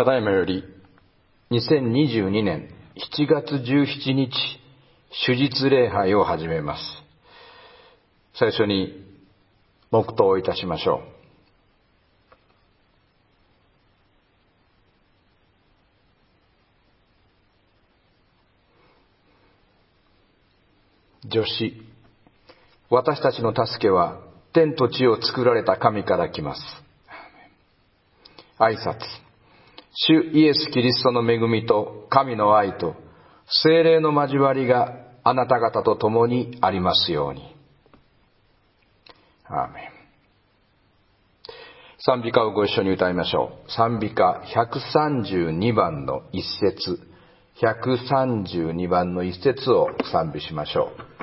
ただいまより2022年7月17日主日礼拝を始めます。最初に黙祷をいたしましょう。助詞、私たちの助けは天と地を作られた神から来ます。挨拶、主イエス・キリストの恵みと神の愛と聖霊の交わりがあなた方と共にありますように。アーメン。賛美歌をご一緒に歌いましょう。賛美歌132番の一節、132番の一節を賛美しましょう。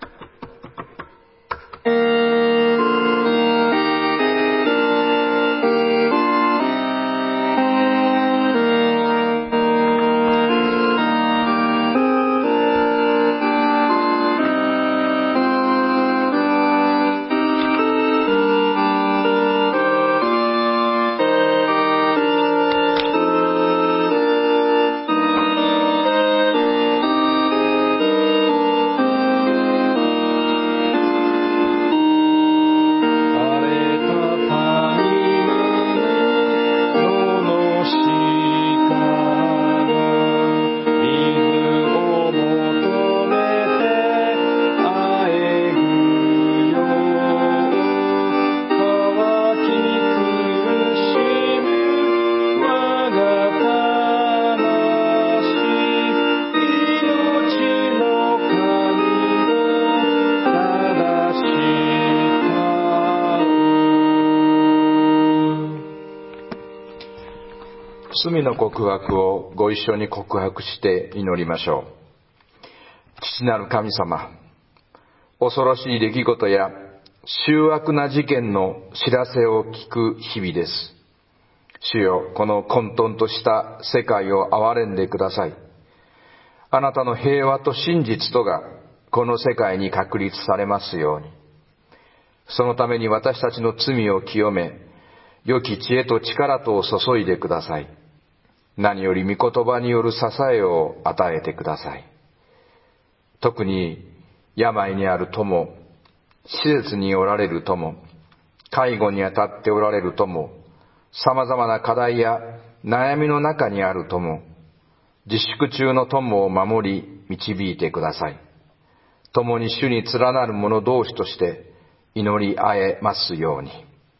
罪の告白をご一緒に告白して祈りましょう。父なる神様、恐ろしい出来事や醜悪な事件の知らせを聞く日々です。主よ、この混沌とした世界を憐れんでください。あなたの平和と真実とがこの世界に確立されますように。そのために私たちの罪を清め、良き知恵と力とを注いでください。何より御言葉による支えを与えてください。特に病にある友、施設におられる友、介護にあたっておられる友、様々な課題や悩みの中にある友、自粛中の友を守り導いてください。共に主に連なる者同士として祈り合えますように。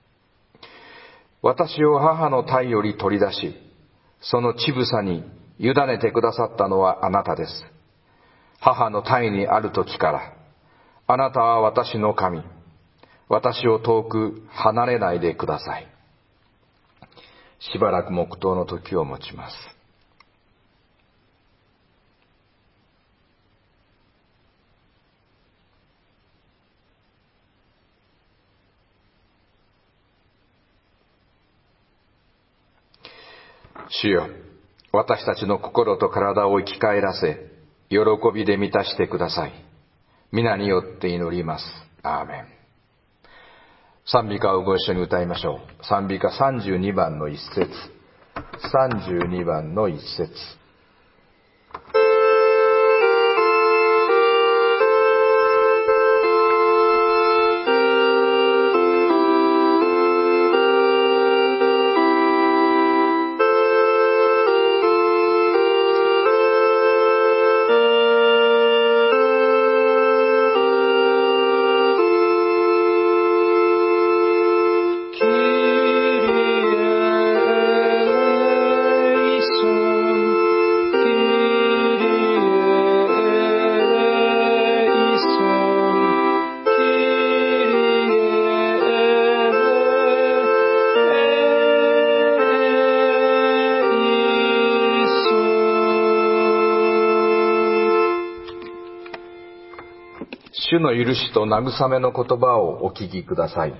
私を母の胎より取り出し、その乳房に委ねてくださったのはあなたです。母の胎にある時から、あなたは私の神。私を遠く離れないでください。しばらく黙祷の時を持ちます。主よ、私たちの心と体を生き返らせ、喜びで満たしてください。皆によって祈ります。アーメン。賛美歌をご一緒に歌いましょう。賛美歌32番の一節。32番の一節。主の許しと慰めの言葉をお聞きください。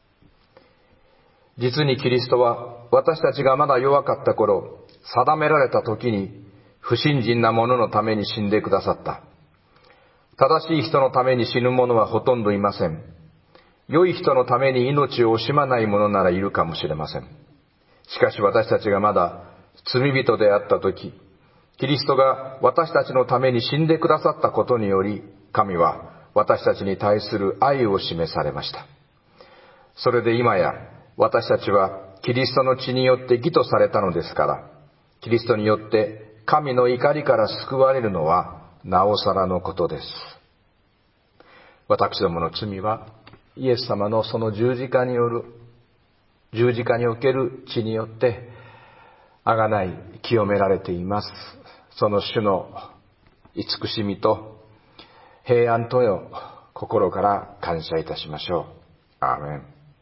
実にキリストは私たちがまだ弱かった頃、定められた時に不信心な者のために死んでくださった。正しい人のために死ぬ者はほとんどいません。良い人のために命を惜しまない者ならいるかもしれません。しかし私たちがまだ罪人であったとき、キリストが私たちのために死んでくださったことにより、神は私たちに対する愛を示されました。それで今や私たちはキリストの血によって義とされたのですから、キリストによって神の怒りから救われるのはなおさらのことです。私どもの罪はイエス様のその十字架における血によって贖い清められています。その主の慈しみと平安とよ心から感謝いたしましょう。アーメン。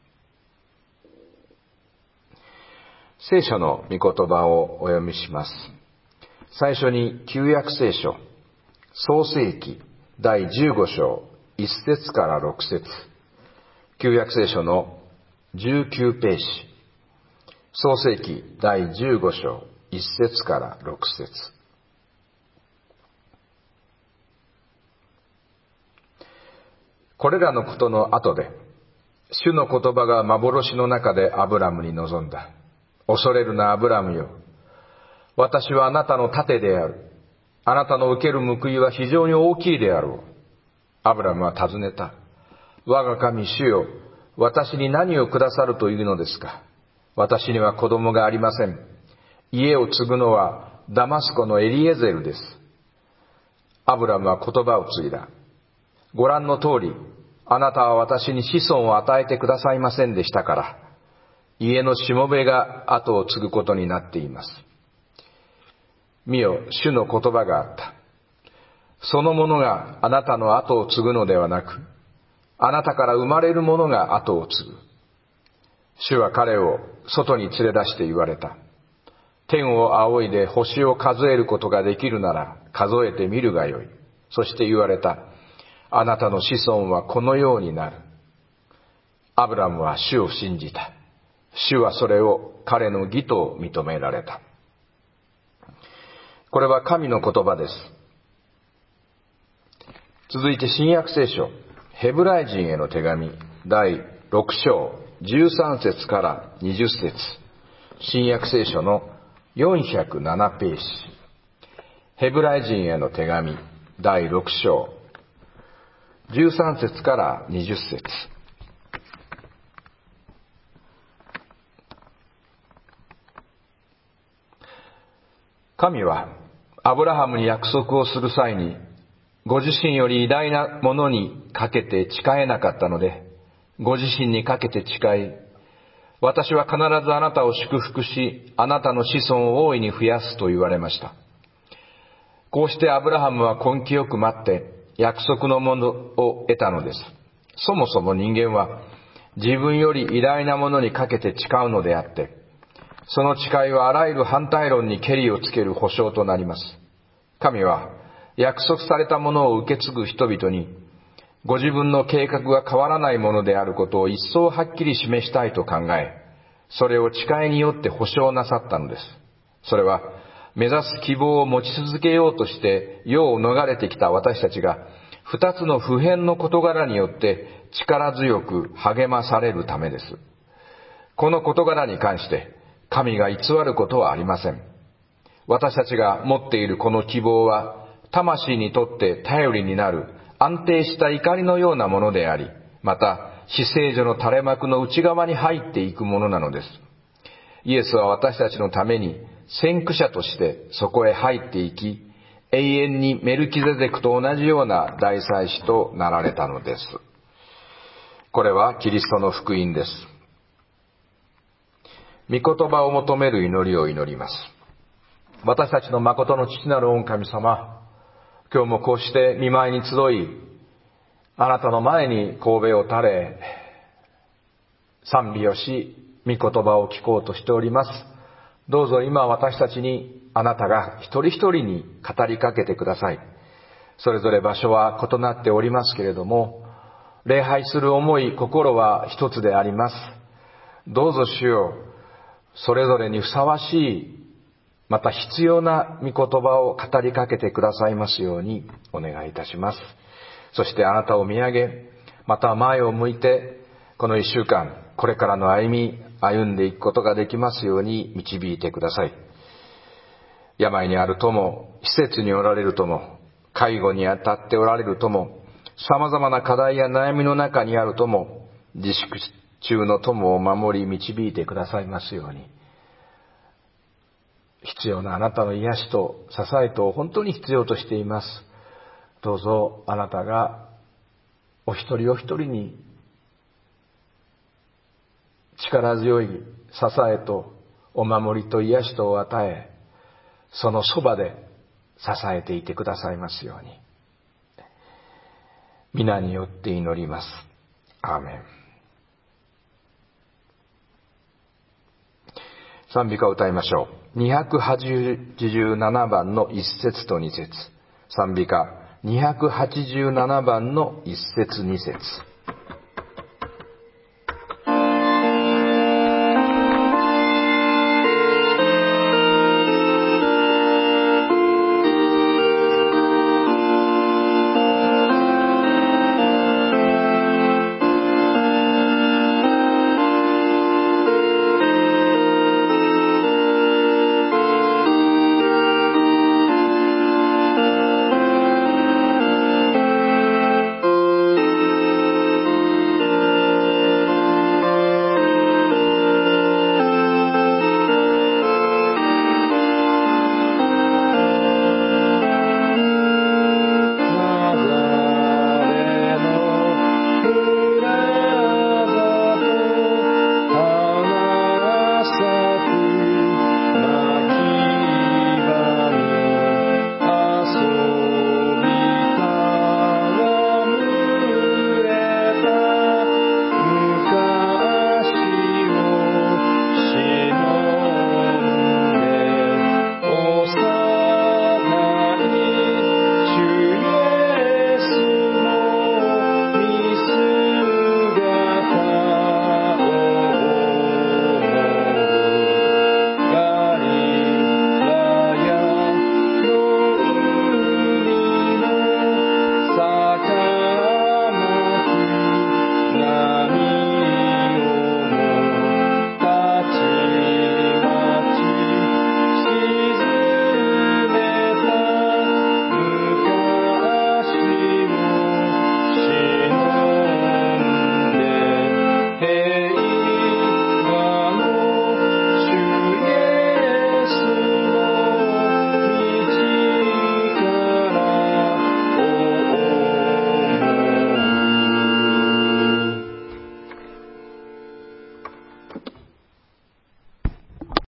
聖書の御言葉をお読みします。最初に旧約聖書創世記第15章1節から6節、旧約聖書の19ページ、創世記第15章1節から6節。これらのことの後で、主の言葉が幻の中でアブラムに臨んだ。恐れるなアブラムよ。私はあなたの盾である。あなたの受ける報いは非常に大きいであろう。アブラムは尋ねた。我が神主よ、私に何をくださるというのですか。私には子供がありません。家を継ぐのはダマスコのエリエゼルです。アブラムは言葉を継いだ。ご覧の通り、あなたは私に子孫を与えてくださいませんでしたから、家のしもべが後を継ぐことになっています。見よ、主の言葉があった。その者があなたの後を継ぐのではなく、あなたから生まれる者が後を継ぐ。主は彼を外に連れ出して言われた。天を仰いで星を数えることができるなら数えてみるがよい。そして言われた。あなたの子孫はこのようになる。アブラムは主を信じた。主はそれを彼の義と認められた。これは神の言葉です。続いて新約聖書、ヘブライ人への手紙、第6章、13節から20節、新約聖書の407ページ、ヘブライ人への手紙、第6章、13節から20節。神はアブラハムに約束をする際に、ご自身より偉大なものにかけて誓えなかったので、ご自身にかけて誓い、私は必ずあなたを祝福し、あなたの子孫を大いに増やすと言われました。こうしてアブラハムは根気よく待って約束のものを得たのです。そもそも人間は自分より偉大なものにかけて誓うのであって、その誓いはあらゆる反対論にけりをつける保証となります。神は約束されたものを受け継ぐ人々に、ご自分の計画が変わらないものであることを一層はっきり示したいと考え、それを誓いによって保証なさったのです。それは目指す希望を持ち続けようとして世を逃れてきた私たちが、二つの普遍の事柄によって力強く励まされるためです。この事柄に関して神が偽ることはありません。私たちが持っているこの希望は、魂にとって頼りになる安定した怒りのようなものであり、また死聖所の垂れ幕の内側に入っていくものなのです。イエスは私たちのために先駆者としてそこへ入っていき、永遠にメルキゼデクと同じような大祭司となられたのです。これはキリストの福音です。御言葉を求める祈りを祈ります。私たちの誠の父なる御神様、今日もこうして御前に集い、あなたの前に頭を垂れ、賛美をし、御言葉を聞こうとしております。どうぞ今私たちにあなたが一人一人に語りかけてください。それぞれ場所は異なっておりますけれども、礼拝する思い、心は一つであります。どうぞ主よ、それぞれにふさわしい、また必要な御言葉を語りかけてくださいますようにお願いいたします。そしてあなたを見上げ、また前を向いて、この一週間、これからの歩んでいくことができますように導いてください。 病にあるとも、施設におられるとも、介護に当たっておられるとも、様々な課題や悩みの中にあるとも、自粛中の友を守り導いてくださいますように、必要なあなたの癒しと支えと本当に必要としています。どうぞあなたがお一人お一人に力強い支えとお守りと癒しとを与え、そのそばで支えていてくださいますように、皆によって祈ります。アーメン。賛美歌を歌いましょう。287番の1節と2節。賛美歌287番の1節2節。